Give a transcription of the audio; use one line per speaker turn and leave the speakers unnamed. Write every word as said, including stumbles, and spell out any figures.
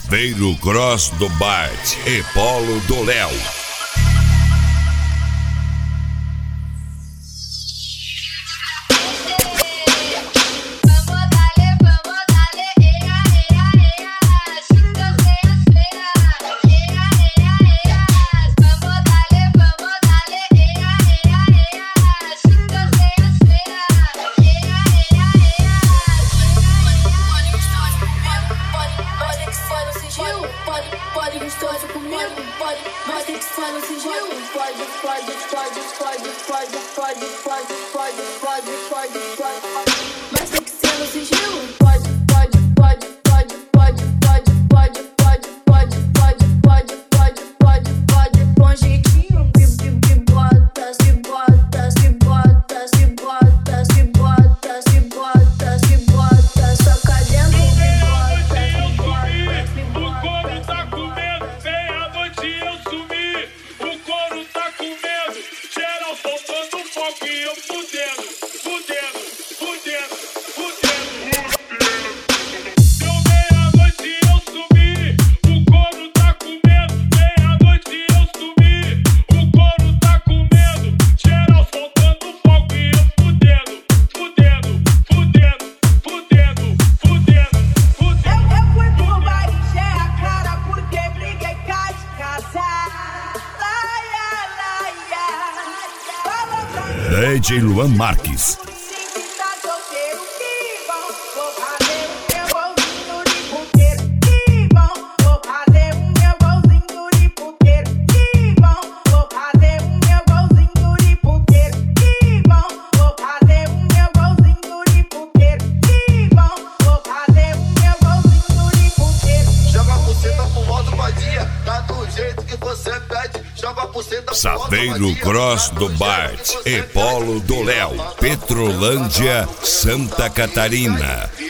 Saveiro Cross do Bart e Polo do Léo.
Pode gostoso comigo, pode, mas tem que ser no sigilo. Pode, pode, pode, pode, pode, pode, pode, pode, pode, pode, pode, mas tem que ser no sigilo. Pode, pode, pode, pode, pode, pode, pode, pode, pode, pode, pode, pode, pode, pode, com jeitinho. Se bota, se bota, se bota, se bota, se bota, se bota, se bota, soca dentro, se bota, se bota, se bota.
E eu fudendo, fudendo, fudendo, fudendo. Deu meia-noite e eu sumi, o couro tá com medo. Meia-noite e eu sumi, o couro tá com medo. Geral soltando fogo e eu fudendo, fudendo, fudendo, fudendo, fudendo, fudendo.
Eu, eu fui pro bar e encher a cara porque briguei com a de casa.
D J Luan Marques. Saveiro Cross do Bart e Polo do Léo, Petrolândia, Santa Catarina.